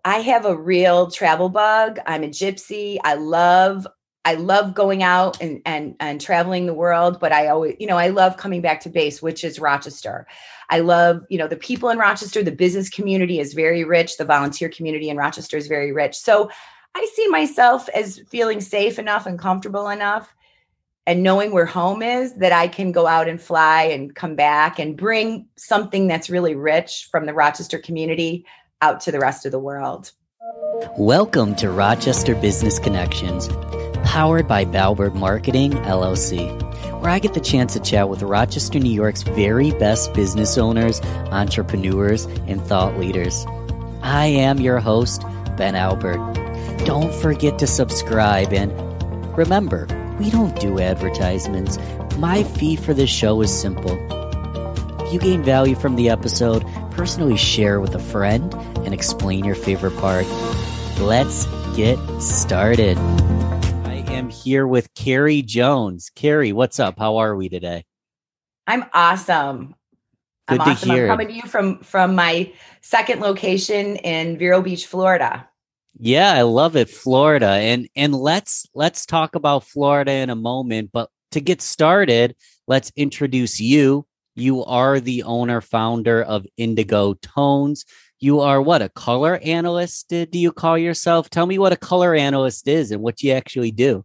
I have a real travel bug. I'm a gypsy. I love going out and traveling the world, but I always, I love coming back to base, which is Rochester. I love, the people in Rochester. The business community is very rich. The volunteer community in Rochester is very rich. So I see myself as feeling safe enough and comfortable enough and knowing where home is that I can go out and fly and come back and bring something that's really rich from the Rochester community out to the rest of the world. Welcome to Rochester Business Connections, powered by Bauberg Marketing, LLC, where I get the chance to chat with Rochester, New York's very best business owners, entrepreneurs, and thought leaders. I am your host, Ben Albert. Don't forget to subscribe, and remember, we don't do advertisements. My fee for this show is simple. If you gain value from the episode, personally share with a friend and explain your favorite part. Let's get started. I am here with Carrie Jones. Carrie, what's up? How are we today? I'm awesome. Good to hear. I'm coming to you from my second location in Vero Beach, Florida. Yeah, I love it, Florida. And let's talk about Florida in a moment, but to get started, let's introduce you. You are the owner, founder of Indigo Tones. You are what, a color analyst? Do you call yourself? Tell me what a color analyst is and what you actually do.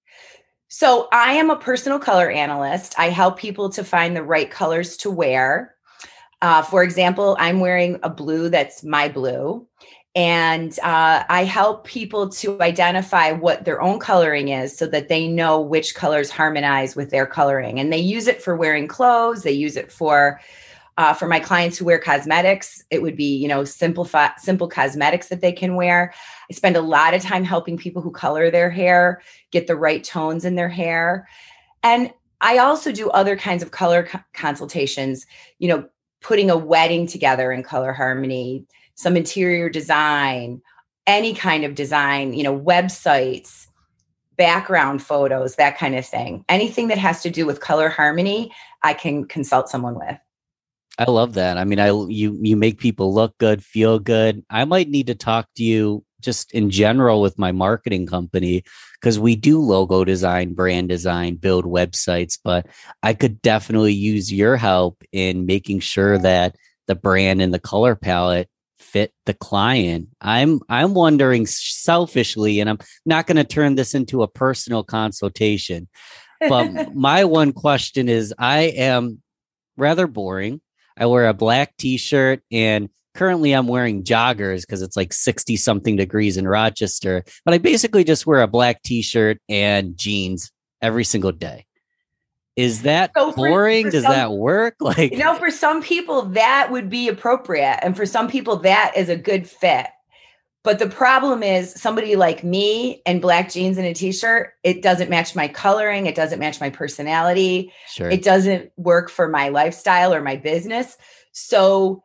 So I am a personal color analyst. I help people to find the right colors to wear. For example, I'm wearing a blue that's my blue. And I help people to identify what their own coloring is so that they know which colors harmonize with their coloring. And they use it for wearing clothes. They use it for my clients who wear cosmetics. It would be, simple cosmetics that they can wear. I spend a lot of time helping people who color their hair get the right tones in their hair. And I also do other kinds of color consultations, putting a wedding together in color harmony, some interior design, any kind of design, websites, background photos, that kind of thing. Anything that has to do with color harmony, I can consult someone with. I love that. I mean, you make people look good, feel good. I might need to talk to you just in general with my marketing company because we do logo design, brand design, build websites, but I could definitely use your help in making sure that the brand and the color palette fit the client. I'm wondering selfishly, and I'm not going to turn this into a personal consultation, but my one question is, I am rather boring. I wear a black t-shirt and currently I'm wearing joggers because it's like 60 something degrees in Rochester, but I basically just wear a black t-shirt and jeans every single day. Is that boring? Does that work? For some people that would be appropriate. And for some people that is a good fit. But the problem is somebody like me and black jeans and a t-shirt, it doesn't match my coloring. It doesn't match my personality. Sure. It doesn't work for my lifestyle or my business. So,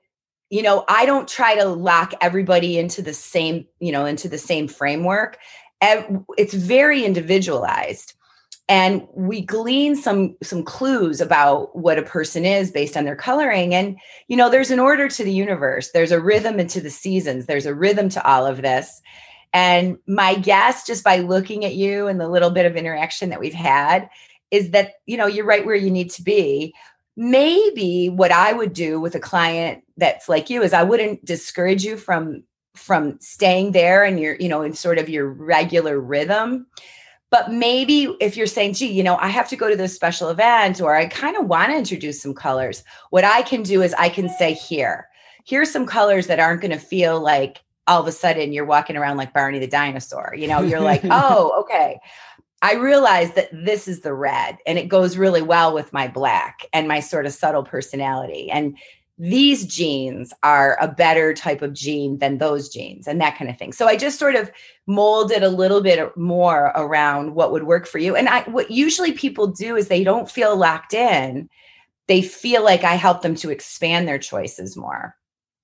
I don't try to lock everybody into the same framework. It's very individualized. And we glean some clues about what a person is based on their coloring. And, there's an order to the universe. There's a rhythm into the seasons. There's a rhythm to all of this. And my guess, just by looking at you and the little bit of interaction that we've had, is that, you're right where you need to be. Maybe what I would do with a client that's like you is I wouldn't discourage you from staying there and your, in sort of your regular rhythm. But maybe if you're saying, gee, I have to go to this special event or I kind of want to introduce some colors, what I can do is I can say, here's some colors that aren't going to feel like all of a sudden you're walking around like Barney the dinosaur. You're like, oh, okay. I realize that this is the red and it goes really well with my black and my sort of subtle personality. And these jeans are a better type of jean than those jeans and that kind of thing. So I just sort of molded a little bit more around what would work for you. And what usually people do is they don't feel locked in. They feel like I help them to expand their choices more.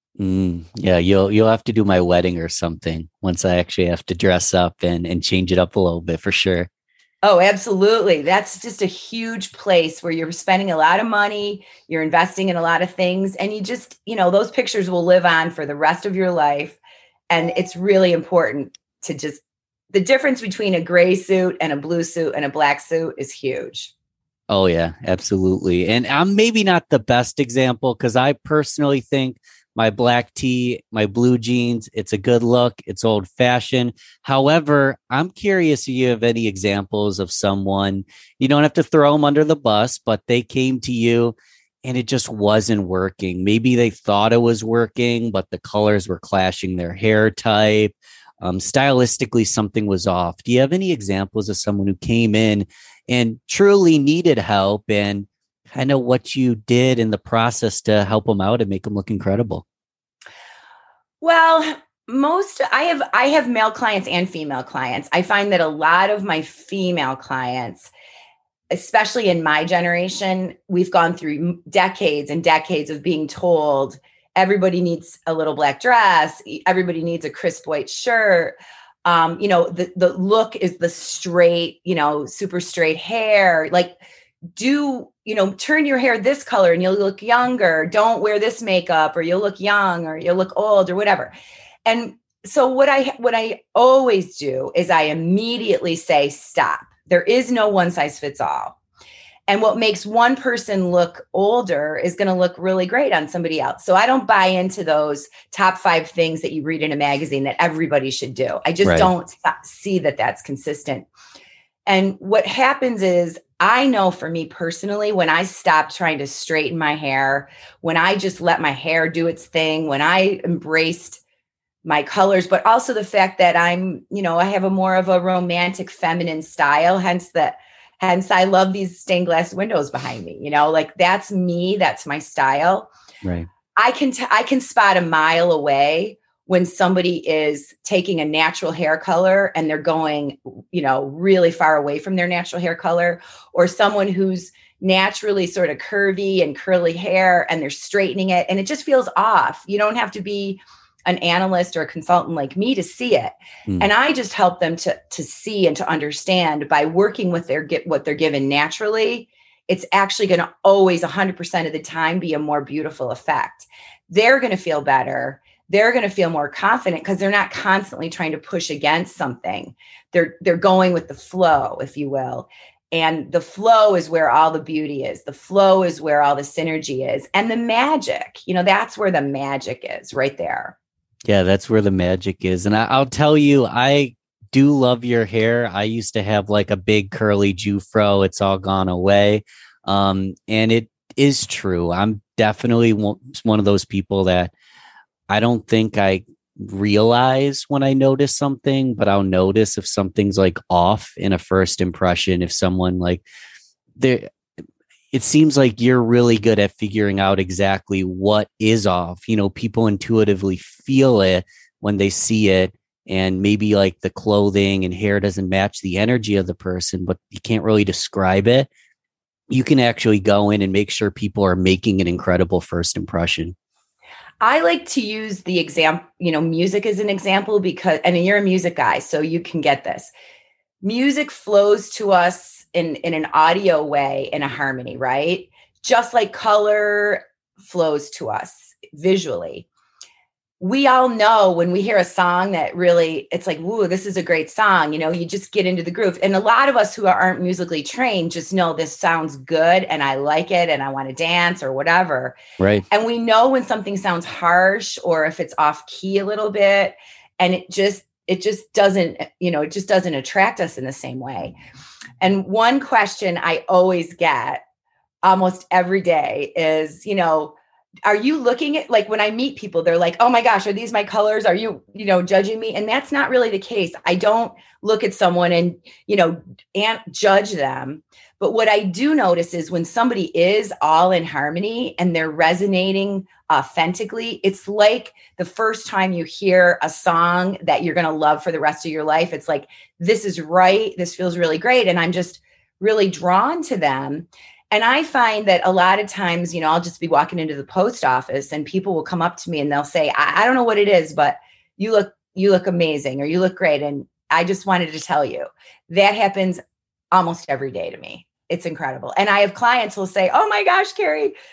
Yeah, you'll have to do my wedding or something once I actually have to dress up and change it up a little bit for sure. Oh, absolutely. That's just a huge place where you're spending a lot of money, you're investing in a lot of things, and you just, those pictures will live on for the rest of your life. And it's really important to just, the difference between a gray suit and a blue suit and a black suit is huge. Oh, yeah, absolutely. And I'm maybe not the best example because I personally think my black tee, my blue jeans, it's a good look. It's old fashioned. However, I'm curious if you have any examples of someone, you don't have to throw them under the bus, but they came to you and it just wasn't working. Maybe they thought it was working, but the colors were clashing their hair type. Stylistically, something was off. Do you have any examples of someone who came in and truly needed help, and kind of what you did in the process to help them out and make them look incredible? Well, I have male clients and female clients. I find that a lot of my female clients, especially in my generation, we've gone through decades and decades of being told everybody needs a little black dress, everybody needs a crisp white shirt. The look is the straight, super straight hair. Like, turn your hair this color and you'll look younger. Don't wear this makeup or you'll look young or you'll look old or whatever. And so what I always do is I immediately say, stop. There is no one size fits all. And what makes one person look older is going to look really great on somebody else. So I don't buy into those top 5 things that you read in a magazine that everybody should do. I just don't see that that's consistent. And what happens is, I know for me personally, when I stopped trying to straighten my hair, when I just let my hair do its thing, when I embraced my colors, but also the fact that I have a more of a romantic feminine style, hence I love these stained glass windows behind me, like that's me, that's my style. Right. I can spot a mile away when somebody is taking a natural hair color and they're going, really far away from their natural hair color, or someone who's naturally sort of curvy and curly hair and they're straightening it and it just feels off. You don't have to be an analyst or a consultant like me to see it. And I just help them to see and to understand by working with what they're given naturally. It's actually going to always 100% of the time be a more beautiful effect. They're going to feel better. They're going to feel more confident because they're not constantly trying to push against something. They're going with the flow, if you will. And the flow is where all the beauty is. The flow is where all the synergy is. And the magic, that's where the magic is, right there. Yeah, that's where the magic is. And I'll tell you, I do love your hair. I used to have like a big curly Jufro. It's all gone away. And it is true. I'm definitely one of those people that I don't think I realize when I notice something, but I'll notice if something's like off in a first impression. If someone it seems like you're really good at figuring out exactly what is off. People intuitively feel it when they see it, and maybe like the clothing and hair doesn't match the energy of the person, but you can't really describe it. You can actually go in and make sure people are making an incredible first impression. I like to use the example, music as an example and you're a music guy, so you can get this. Music flows to us in an audio way, in a harmony, right? Just like color flows to us visually. We all know when we hear a song that really, it's like, woo, this is a great song. You just get into the groove. And a lot of us who aren't musically trained just know this sounds good and I like it and I want to dance or whatever. Right. And we know when something sounds harsh or if it's off key a little bit, and it just doesn't, it just doesn't attract us in the same way. And one question I always get almost every day is, are you looking at, like, when I meet people, they're like, oh my gosh, are these my colors? Are you, judging me? And that's not really the case. I don't look at someone and judge them. But what I do notice is when somebody is all in harmony and they're resonating authentically, it's like the first time you hear a song that you're going to love for the rest of your life. It's like, this is right. This feels really great. And I'm just really drawn to them. And I find that a lot of times, I'll just be walking into the post office and people will come up to me and they'll say, I don't know what it is, but you look amazing, or you look great. And I just wanted to tell you that happens almost every day to me. It's incredible. And I have clients who will say, oh my gosh, Carrie,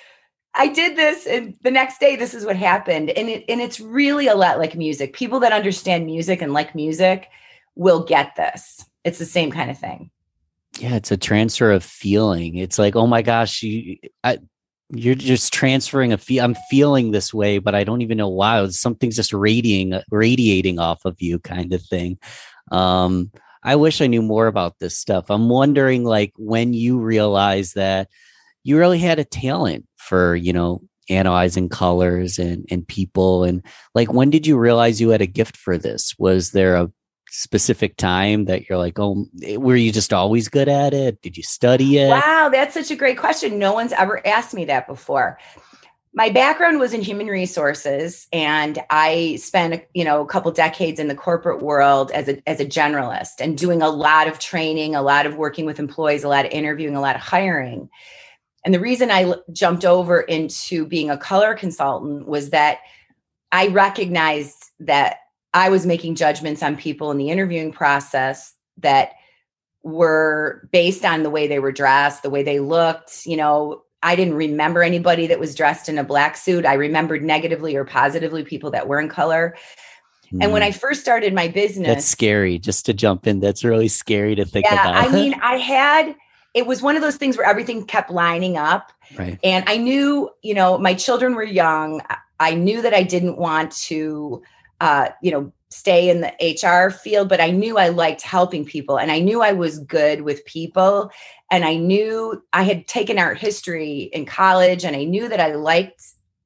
I did this, and the next day, this is what happened. And it's really a lot like music. People that understand music and like music will get this. It's the same kind of thing. Yeah, it's a transfer of feeling. It's like, oh my gosh, you're just transferring a feel. I'm feeling this way, but I don't even know why. Something's just radiating off of you, kind of thing. I wish I knew more about this stuff. I'm wondering, like, when you realize that you really had a talent for, analyzing colors and people, and like, when did you realize you had a gift for this? Was there a specific time that you're like, oh, were you just always good at it? Did you study it? Wow, that's such a great question. No one's ever asked me that before. My background was in human resources, and I spent, a couple decades in the corporate world as a generalist and doing a lot of training, a lot of working with employees, a lot of interviewing, a lot of hiring. And the reason I jumped over into being a color consultant was that I recognized that I was making judgments on people in the interviewing process that were based on the way they were dressed, the way they looked. I didn't remember anybody that was dressed in a black suit. I remembered negatively or positively people that were in color. And when I first started my business, that's scary. Just to jump in, that's really scary to think about. I mean, it was one of those things where everything kept lining up. Right. And I knew, my children were young. I knew that I didn't want to, stay in the HR field, but I knew I liked helping people, and I knew I was good with people. And I knew I had taken art history in college, and I knew that I liked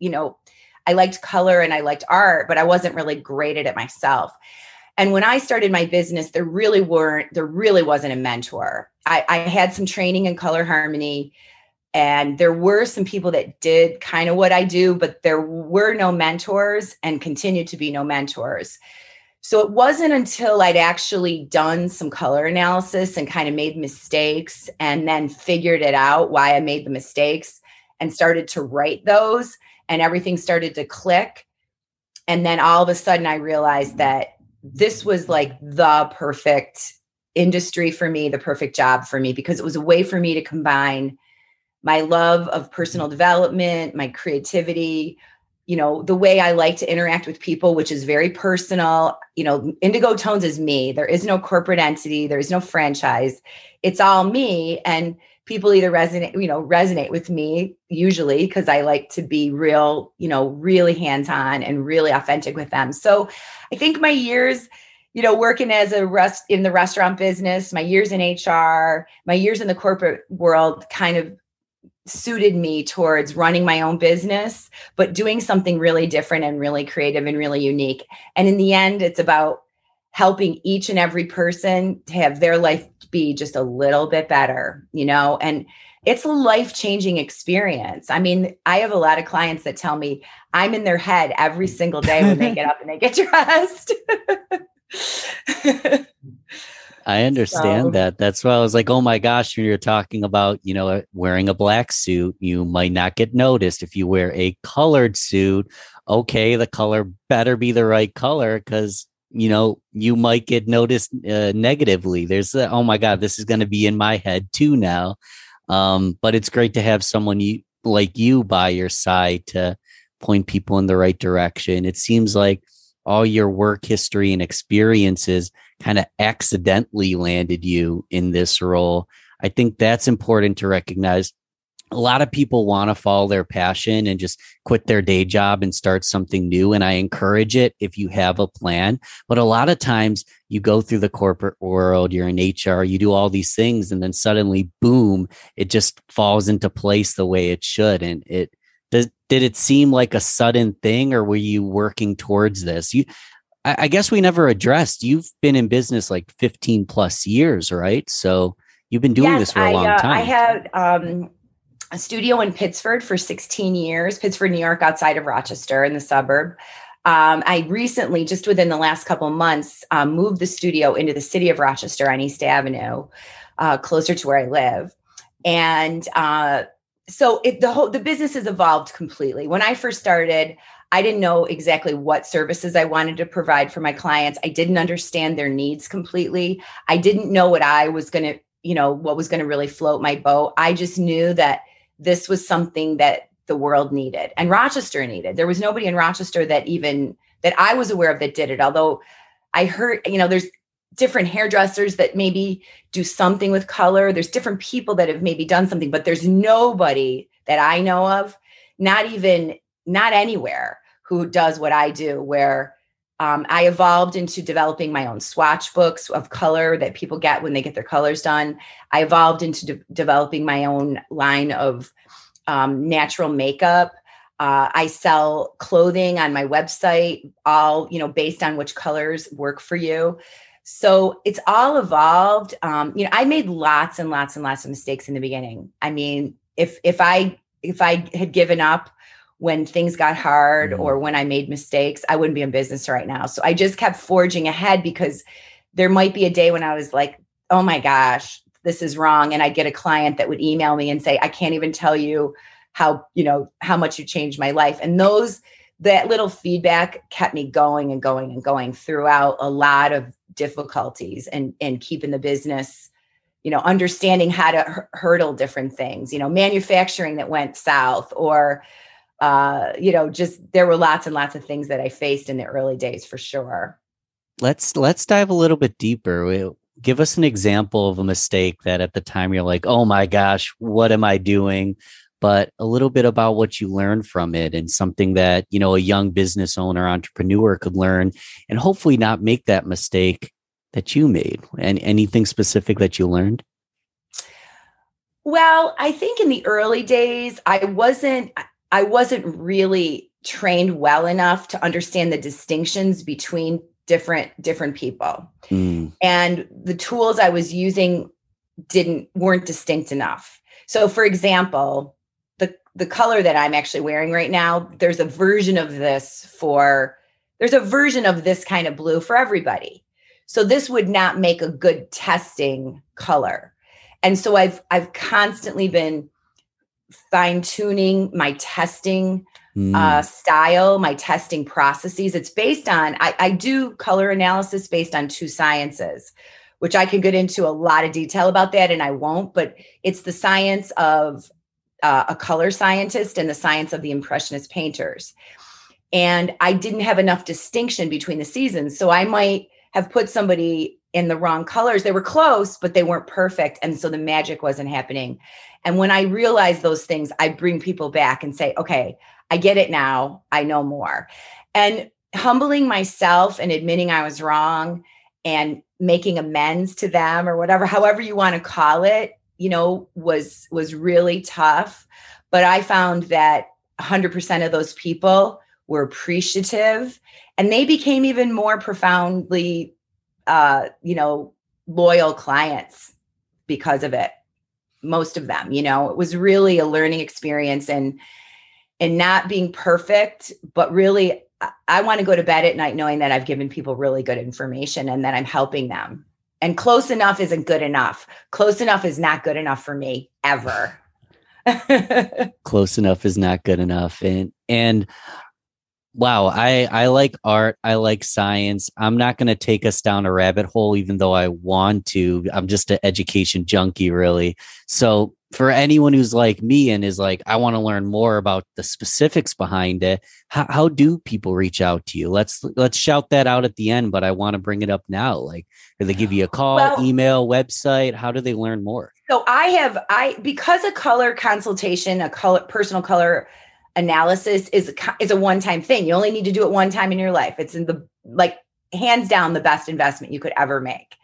color and I liked art, but I wasn't really great at it myself. And when I started my business, there really wasn't a mentor. I had some training in color harmony, and there were some people that did kind of what I do, but there were no mentors and continued to be no mentors. So it wasn't until I'd actually done some color analysis and kind of made mistakes and then figured it out why I made the mistakes and started to write those, and everything started to click. And then all of a sudden I realized that this was like the perfect industry for me, the perfect job for me, because it was a way for me to combine my love of personal development, my creativity, the way I like to interact with people, which is very personal. Indigo Tones is me. There is no corporate entity. There is no franchise. It's all me. And people either resonate with me, usually because I like to be real, really hands-on and really authentic with them. So I think my years, working in the restaurant business, my years in HR, my years in the corporate world kind of suited me towards running my own business, but doing something really different and really creative and really unique. And in the end, it's about helping each and every person to have their life be just a little bit better, and it's a life-changing experience. I mean, I have a lot of clients that tell me I'm in their head every single day when they get up and they get dressed. I understand that. That's why I was like, oh my gosh, when you're talking about, wearing a black suit, you might not get noticed. If you wear a colored suit, okay, the color better be the right color, because, you might get noticed negatively. There's oh my God, this is going to be in my head too now. But it's great to have someone like you by your side to point people in the right direction. It seems like all your work history and experiences kind of accidentally landed you in this role. I think that's important to recognize. A lot of people want to follow their passion and just quit their day job and start something new. And I encourage it if you have a plan. But a lot of times you go through the corporate world, you're in HR, you do all these things, and then suddenly, boom, it just falls into place the way it should. And did it seem like a sudden thing, or were you working towards this? I guess we never addressed, you've been in business like 15 plus years, right? So you've been doing this for a long time. I had a studio in Pittsford for 16 years, Pittsford, New York, outside of Rochester in the suburb. I recently, just within the last couple of months, moved the studio into the city of Rochester on East Avenue, closer to where I live. And so the business has evolved completely. When I first started, I didn't know exactly what services I wanted to provide for my clients. I didn't understand their needs completely. I didn't know what I was going to, what was going to really float my boat. I just knew that this was something that the world needed and Rochester needed. There was nobody in Rochester that I was aware of that did it. Although I heard, there's different hairdressers that maybe do something with color. There's different people that have maybe done something, but there's nobody that I know of, not anywhere, who does what I do, where I evolved into developing my own swatch books of color that people get when they get their colors done. I evolved into developing my own line of natural makeup. I sell clothing on my website, all, based on which colors work for you. So it's all evolved. I made lots and lots and lots of mistakes in the beginning. I mean, if I had given up when things got hard or when I made mistakes, I wouldn't be in business right now. So I just kept forging ahead, because there might be a day when I was like, oh my gosh, this is wrong. And I'd get a client that would email me and say, I can't even tell you how much you changed my life. And that little feedback kept me going and going and going throughout a lot of difficulties and keeping the business, understanding how to hurdle different things, manufacturing that went south, or just there were lots and lots of things that I faced in the early days, for sure. Let's dive a little bit deeper. Give us an example of a mistake that at the time you're like, oh my gosh, what am I doing? But a little bit about what you learned from it, and something that, a young business owner, entrepreneur could learn and hopefully not make that mistake that you made. And anything specific that you learned? Well, I think in the early days, I wasn't really trained well enough to understand the distinctions between different people. And the tools I was using weren't distinct enough. So for example, the color that I'm actually wearing right now, there's a version of this kind of blue for everybody. So this would not make a good testing color. And so I've constantly been fine-tuning my testing style, my testing processes. It's based on, I do color analysis based on two sciences, which I could get into a lot of detail about that, and I won't, but it's the science of a color scientist and the science of the impressionist painters. And I didn't have enough distinction between the seasons. So I might have put somebody in the wrong colors. They were close, but they weren't perfect. And so the magic wasn't happening. And when I realize those things, I bring people back and say, okay, I get it now. I know more. And humbling myself and admitting I was wrong and making amends to them, or whatever, however you want to call it, was really tough. But I found that 100% of those people were appreciative, and they became even more profoundly, loyal clients because of it. Most of them, it was really a learning experience, and not being perfect, but really, I want to go to bed at night knowing that I've given people really good information and that I'm helping them. And close enough isn't good enough. Close enough is not good enough for me ever. Close enough is not good enough. And wow, I like art. I like science. I'm not going to take us down a rabbit hole, even though I want to. I'm just an education junkie, really. So for anyone who's like me and is like, I want to learn more about the specifics behind it, how do people reach out to you? Let's shout that out at the end, but I want to bring it up now. Like, do they give you a call, email, website? How do they learn more? So because a color consultation, personal color analysis is a one-time thing. You only need to do it one time in your life. It's hands down the best investment you could ever make.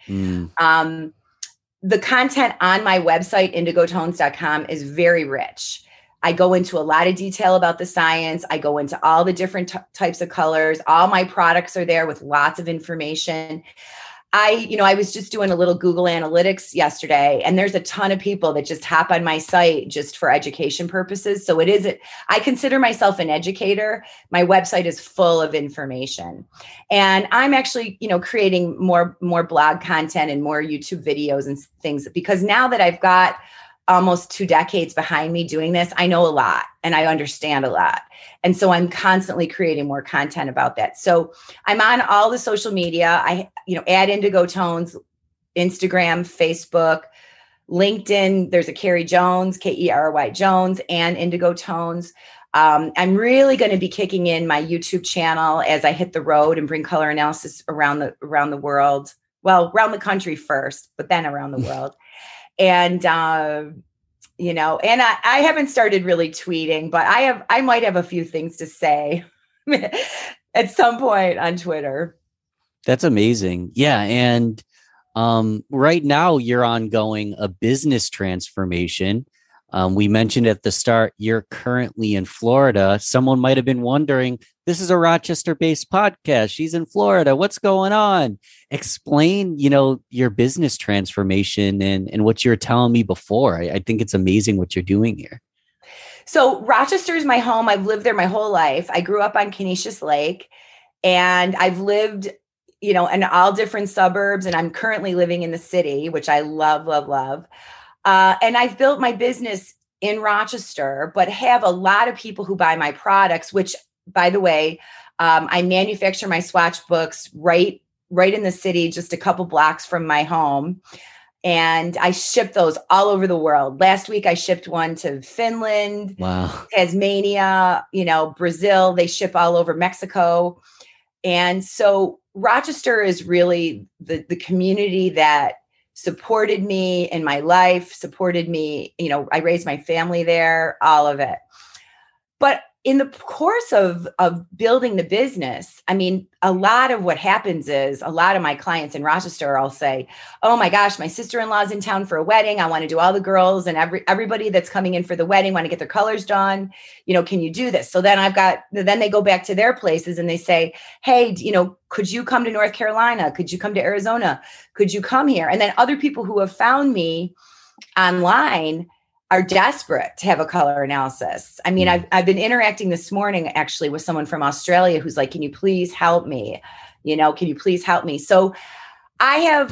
The content on my website, indigotones.com, is very rich. I go into a lot of detail about the science. I go into all the different types of colors. All my products are there with lots of information. I was just doing a little Google Analytics yesterday, and there's a ton of people that just hop on my site just for education purposes. So I consider myself an educator. My website is full of information, and I'm actually, creating more blog content and more YouTube videos and things, because now that I've got almost 2 decades behind me doing this, I know a lot and I understand a lot. And so I'm constantly creating more content about that. So I'm on all the social media. At Indigo Tones, Instagram, Facebook, LinkedIn, there's a Kerry Jones, Kery Jones, and Indigo Tones. I'm really going to be kicking in my YouTube channel as I hit the road and bring color analysis around the world. Well, around the country first, but then around the world. And and I haven't started really tweeting, but I might have a few things to say at some point on Twitter. That's amazing. Yeah. And right now you're ongoing a business transformation. We mentioned at the start, you're currently in Florida. Someone might have been wondering, this is a Rochester-based podcast. She's in Florida. What's going on? Explain, your business transformation and what you were telling me before. I think it's amazing what you're doing here. So Rochester is my home. I've lived there my whole life. I grew up on Canisius Lake, and I've lived, in all different suburbs, and I'm currently living in the city, which I love, love, love. And I've built my business in Rochester, but have a lot of people who buy my products, which, by the way, I manufacture my swatch books right in the city, just a couple blocks from my home. And I ship those all over the world. Last week, I shipped one to Finland, wow, Tasmania, Brazil. They ship all over Mexico. And so Rochester is really the community that supported me in my life, supported me. I raised my family there, all of it. But in the course of building the business, a lot of what happens is a lot of my clients in Rochester, I'll say, oh my gosh, my sister-in-law's in town for a wedding. I want to do all the girls and everybody that's coming in for the wedding want to get their colors done. Can you do this? So then then they go back to their places and they say, hey, could you come to North Carolina? Could you come to Arizona? Could you come here? And then other people who have found me online are desperate to have a color analysis. I've been interacting this morning actually with someone from Australia who's like, can you please help me? Can you please help me? So I have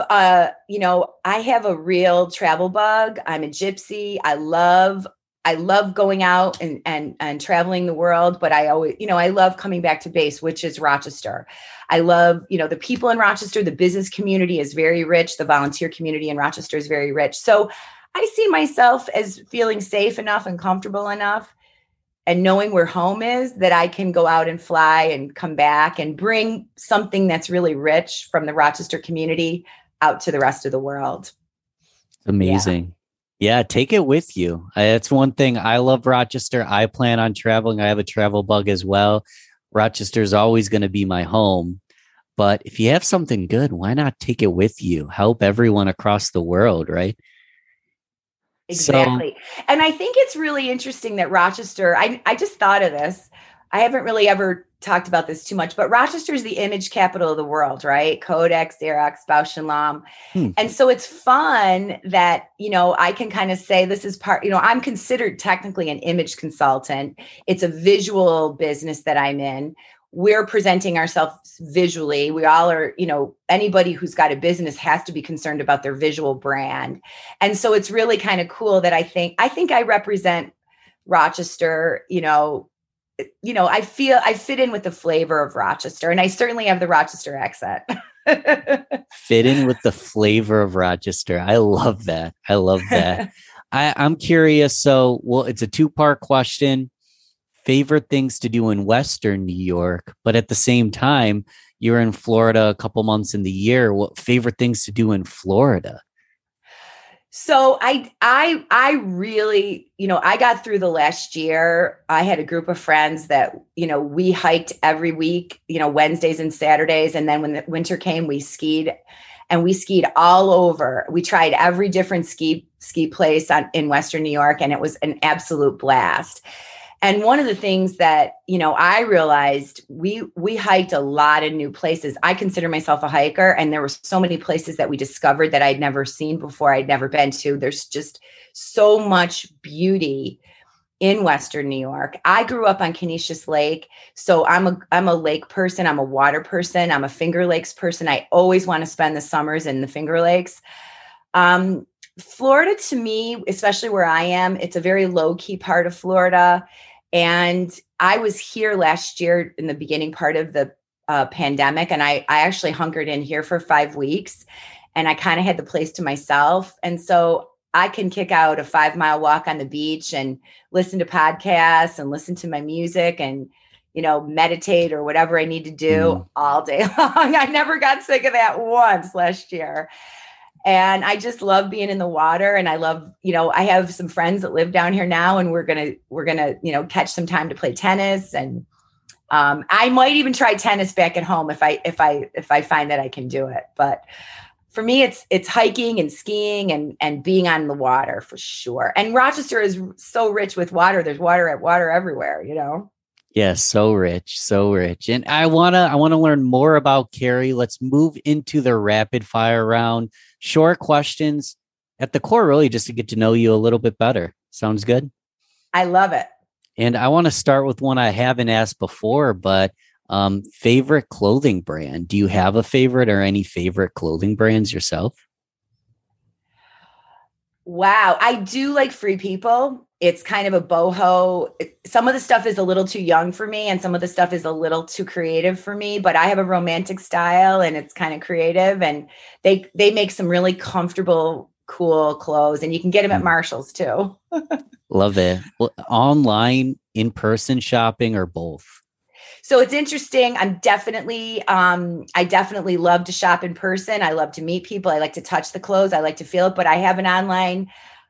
a real travel bug. I'm a gypsy. I love going out and traveling the world, but I always, I love coming back to base, which is Rochester. I love, the people in Rochester. The business community is very rich. The volunteer community in Rochester is very rich. So I see myself as feeling safe enough and comfortable enough and knowing where home is that I can go out and fly and come back and bring something that's really rich from the Rochester community out to the rest of the world. Amazing. Yeah, take it with you. That's one thing. I love Rochester. I plan on traveling. I have a travel bug as well. Rochester is always going to be my home. But if you have something good, why not take it with you? Help everyone across the world, right? Exactly. And I think it's really interesting that Rochester, I just thought of this. I haven't really ever talked about this too much, but Rochester is the image capital of the world, right? Kodak, Xerox, Bausch and Lomb. And so it's fun that, I can kind of say this is part, I'm considered technically an image consultant. It's a visual business that I'm in. We're presenting ourselves visually. We all are, anybody who's got a business has to be concerned about their visual brand. And so it's really kind of cool that I think I represent Rochester, I feel I fit in with the flavor of Rochester, and I certainly have the Rochester accent. Fit in with the flavor of Rochester. I love that. I'm curious. So, it's a two-part question. Favorite things to do in Western New York, but at the same time, you're in Florida a couple months in the year. What favorite things to do in Florida? So I really, I got through the last year. I had a group of friends that, we hiked every week, Wednesdays and Saturdays. And then when the winter came, we skied, and we skied all over. We tried every different ski place in Western New York, and it was an absolute blast. And one of the things that, I realized we hiked a lot of new places. I consider myself a hiker, and there were so many places that we discovered that I'd never seen before, I'd never been to. There's just so much beauty in Western New York. I grew up on Canisius Lake, so I'm a lake person. I'm a water person. I'm a Finger Lakes person. I always want to spend the summers in the Finger Lakes. Florida, to me, especially where I am, it's a very low-key part of Florida. And I was here last year in the beginning part of the pandemic, and I actually hunkered in here for 5 weeks, and I kind of had the place to myself. And so I can kick out a 5-mile walk on the beach and listen to podcasts and listen to my music and, meditate or whatever I need to do all day long. I never got sick of that once last year. And I just love being in the water. And I love, I have some friends that live down here now, and we're going to, catch some time to play tennis. And I might even try tennis back at home if I find that I can do it. But for me, it's hiking and skiing and being on the water for sure. And Rochester is so rich with water. There's water everywhere, Yeah, so rich, so rich. And I wanna learn more about Carrie. Let's move into the rapid fire round. Short questions at the core, really just to get to know you a little bit better. Sounds good? I love it. And I want to start with one I haven't asked before, but favorite clothing brand. Do you have a favorite or any favorite clothing brands yourself? Wow. I do like Free People. It's kind of a boho. Some of the stuff is a little too young for me, and some of the stuff is a little too creative for me, but I have a romantic style and it's kind of creative, and they make some really comfortable, cool clothes, and you can get them at Marshall's too. Love it. Well, online, in-person shopping, or both? So it's interesting. I definitely love to shop in person. I love to meet people. I like to touch the clothes. I like to feel it, but I have an online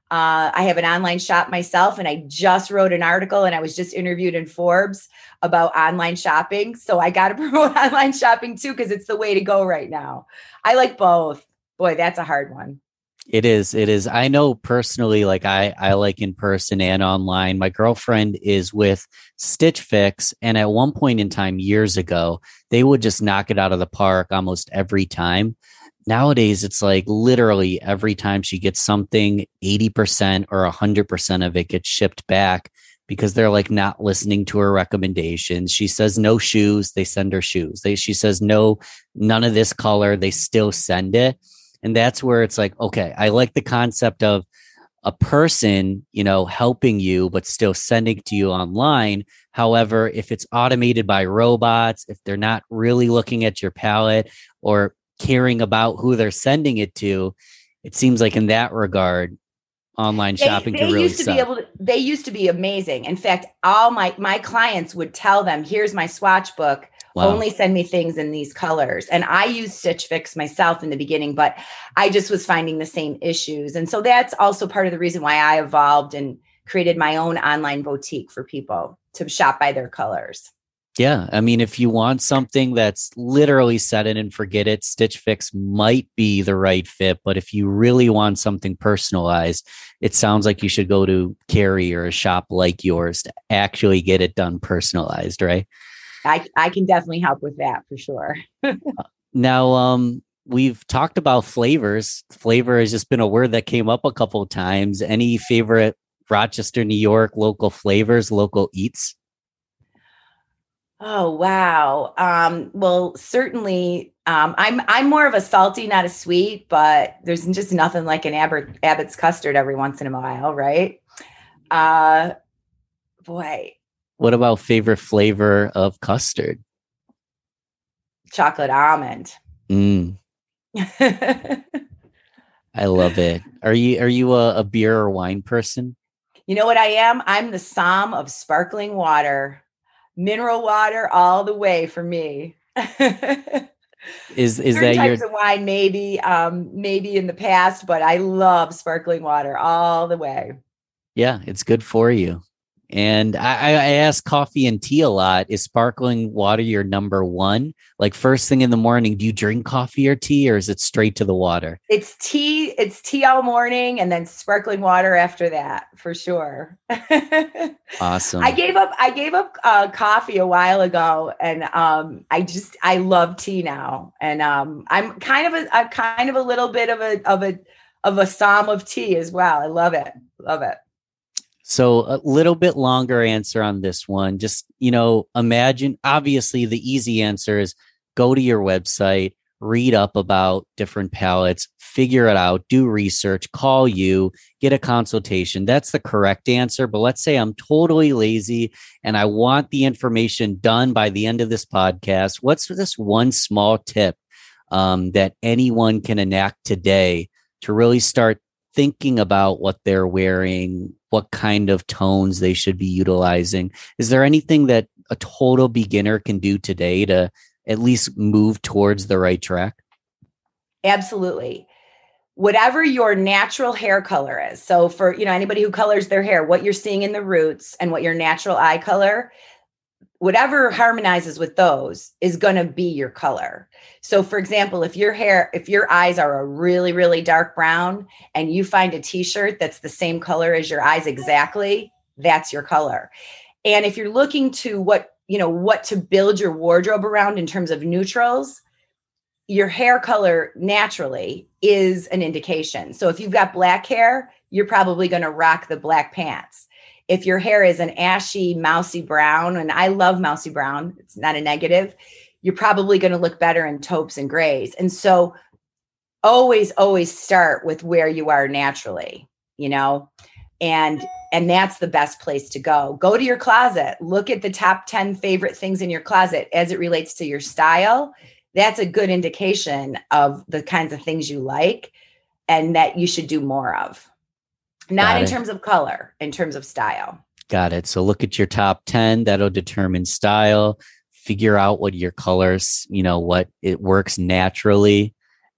shop myself, and I just wrote an article, and I was just interviewed in Forbes about online shopping. So I got to promote online shopping too, because it's the way to go right now. I like both. Boy, that's a hard one. It is. I know personally, like I like in person and online. My girlfriend is with Stitch Fix, and at one point in time years ago, they would just knock it out of the park almost every time. Nowadays, it's like literally every time she gets something, 80% or 100% of it gets shipped back because they're like not listening to her recommendations. She says no shoes, they send her shoes. She says no, none of this color, they still send it. And that's where it's like, okay, I like the concept of a person, helping you, but still sending to you online. However, if it's automated by robots, if they're not really looking at your palette or caring about who they're sending it to, it seems like in that regard, online shopping can really suck. They used to be amazing. In fact, all my clients would tell them, here's my swatch book. Wow. Only send me things in these colors. And I used Stitch Fix myself in the beginning, but I just was finding the same issues. And so that's also part of the reason why I evolved and created my own online boutique for people to shop by their colors. Yeah. I mean, if you want something that's literally set it and forget it, Stitch Fix might be the right fit. But if you really want something personalized, it sounds like you should go to Carrie or a shop like yours to actually get it done personalized, right? I can definitely help with that for sure. Now, we've talked about flavors. Flavor has just been a word that came up a couple of times. Any favorite Rochester, New York, local flavors, local eats? Oh, wow. Well, certainly, I'm more of a salty, not a sweet, but there's just nothing like an Abbott's custard every once in a while, right? Boy. What about favorite flavor of custard? Chocolate almond. I love it. Are you a beer or wine person? You know what I am? I'm the Somm of sparkling water. Mineral water all the way for me. Is Certain that types of wine maybe in the past, but I love sparkling water all the way. Yeah, it's good for you. And I ask coffee and tea a lot. Is sparkling water your number one? Like first thing in the morning, do you drink coffee or tea, or is it straight to the water? It's tea. It's tea all morning, and then sparkling water after that, for sure. Awesome. I gave up coffee a while ago, and I love tea now. And I'm kind of a little bit of a Somm of tea as well. I love it. Love it. So a little bit longer answer on this one. Just, imagine, obviously the easy answer is go to your website, read up about different palettes, figure it out, do research, call you, get a consultation. That's the correct answer. But let's say I'm totally lazy and I want the information done by the end of this podcast. What's this one small tip that anyone can enact today to really start thinking about what they're wearing, what kind of tones they should be utilizing, is there anything that a total beginner can do today to at least move towards the right track? Absolutely. Whatever your natural hair color is. So for, anybody who colors their hair, what you're seeing in the roots and what your natural eye color, whatever harmonizes with those is going to be your color. So for example, if your eyes are a really, really dark brown and you find a t-shirt that's the same color as your eyes exactly, that's your color. And if you're looking to what to build your wardrobe around in terms of neutrals, your hair color naturally is an indication. So if you've got black hair, you're probably going to rock the black pants. If your hair is an ashy, mousy brown, and I love mousy brown, it's not a negative, you're probably going to look better in taupes and grays. And so always, always start with where you are naturally, and that's the best place to go. Go to your closet, look at the top 10 favorite things in your closet as it relates to your style. That's a good indication of the kinds of things you like and that you should do more of. Not in terms of color, in terms of style. Got it. So look at your top 10. That'll determine style. Figure out what your colors, what it works naturally.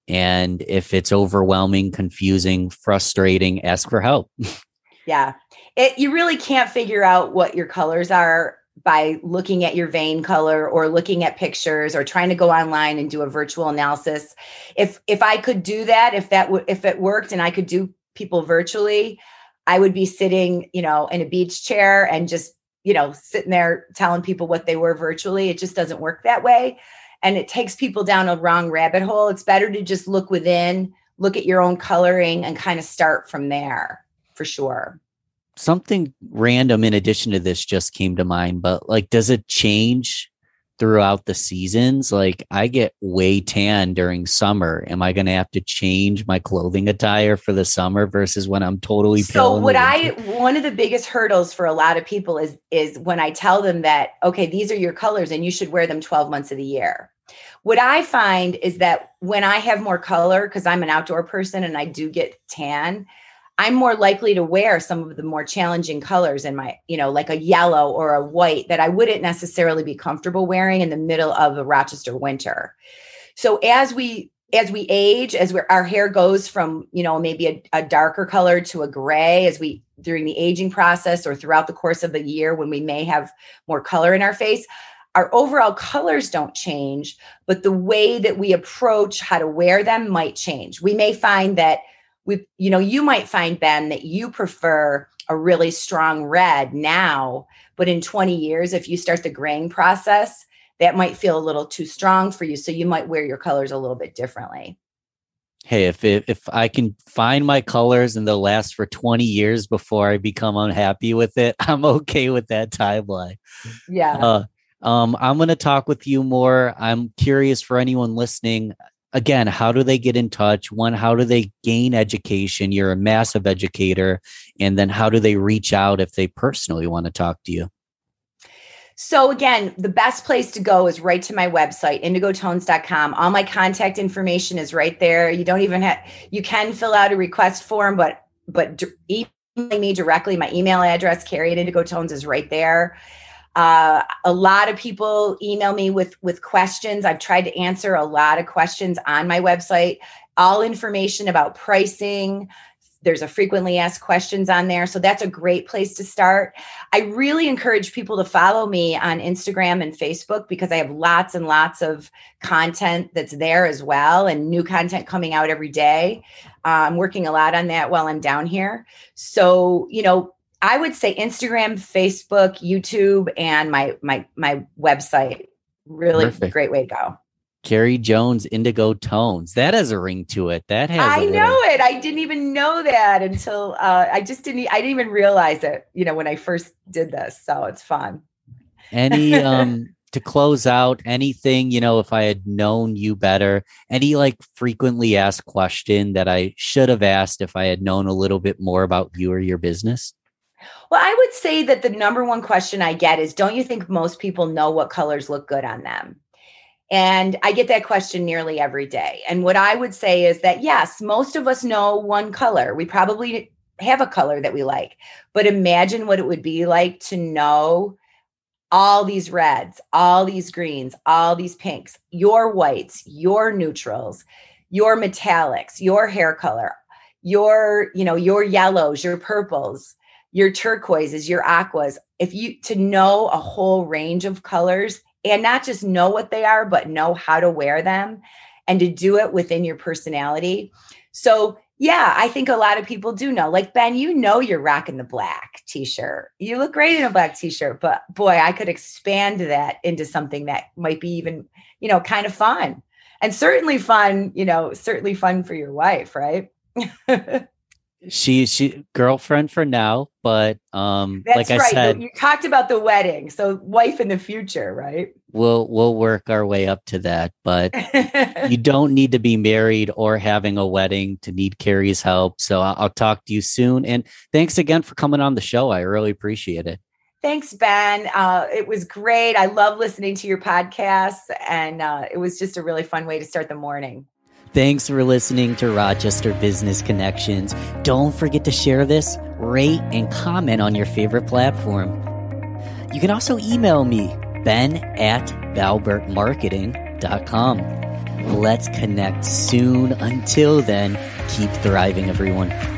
And if it's overwhelming, confusing, frustrating, ask for help. Yeah. You really can't figure out what your colors are by looking at your vein color or looking at pictures or trying to go online and do a virtual analysis. If I could do that, if it worked and I could do people virtually, I would be sitting, in a beach chair and just, sitting there telling people what they were virtually. It just doesn't work that way. And it takes people down a wrong rabbit hole. It's better to just look within, look at your own coloring and kind of start from there for sure. Something random in addition to this just came to mind, but does it change throughout the seasons? I get way tan during summer. Am I going to have to change my clothing attire for the summer versus when I'm totally pale? So one of the biggest hurdles for a lot of people is when I tell them that, okay, these are your colors and you should wear them 12 months of the year. What I find is that when I have more color, because I'm an outdoor person and I do get tan, I'm more likely to wear some of the more challenging colors in my, like a yellow or a white that I wouldn't necessarily be comfortable wearing in the middle of a Rochester winter. So as we age, our hair goes from, maybe a darker color to a gray during the aging process or throughout the course of the year when we may have more color in our face, our overall colors don't change, but the way that we approach how to wear them might change. We may find that you might find, Ben, that you prefer a really strong red now, but in 20 years, if you start the graying process, that might feel a little too strong for you. So you might wear your colors a little bit differently. Hey, if I can find my colors and they'll last for 20 years before I become unhappy with it, I'm okay with that timeline. Yeah. I'm going to talk with you more. I'm curious for anyone listening. Again, how do they get in touch? One, how do they gain education? You're a massive educator. And then how do they reach out if they personally want to talk to you? So again, the best place to go is right to my website, indigotones.com. All my contact information is right there. You can fill out a request form, but email me directly. My email address, Carrie@indigotones, is right there. A lot of people email me with questions. I've tried to answer a lot of questions on my website, all information about pricing. There's a frequently asked questions on there. So that's a great place to start. I really encourage people to follow me on Instagram and Facebook because I have lots and lots of content that's there as well and new content coming out every day. I'm working a lot on that while I'm down here. So, I would say Instagram, Facebook, YouTube, and my website. Really Perfect. Great way to go. Carrie Jones, Indigo Tones. That has a ring to it. That has. I know it. I didn't even know that until I didn't even realize it, when I first did this. So it's fun. Any to close out, anything, if I had known you better, any frequently asked question that I should have asked if I had known a little bit more about you or your business? Well, I would say that the number one question I get is, don't you think most people know what colors look good on them? And I get that question nearly every day. And what I would say is that, yes, most of us know one color. We probably have a color that we like, but imagine what it would be like to know all these reds, all these greens, all these pinks, your whites, your neutrals, your metallics, your hair color, your yellows, your purples, your turquoises, your aquas. To know a whole range of colors and not just know what they are, but know how to wear them and to do it within your personality. So yeah, I think a lot of people do know. Like, Ben, you're rocking the black t-shirt. You look great in a black t-shirt, but boy, I could expand that into something that might be even, kind of fun. And certainly fun for your wife, right? She girlfriend for now, but That's like I right. said, You talked about the wedding, so wife in the future, right? we'll work our way up to that. But you don't need to be married or having a wedding to need Carrie's help. So I'll talk to you soon. And thanks again for coming on the show. I really appreciate it. Thanks, Ben. It was great. I love listening to your podcast, and it was just a really fun way to start the morning. Thanks for listening to Rochester Business Connections. Don't forget to share this, rate, and comment on your favorite platform. You can also email me, ben@valbertmarketing.com. Let's connect soon. Until then, keep thriving, everyone.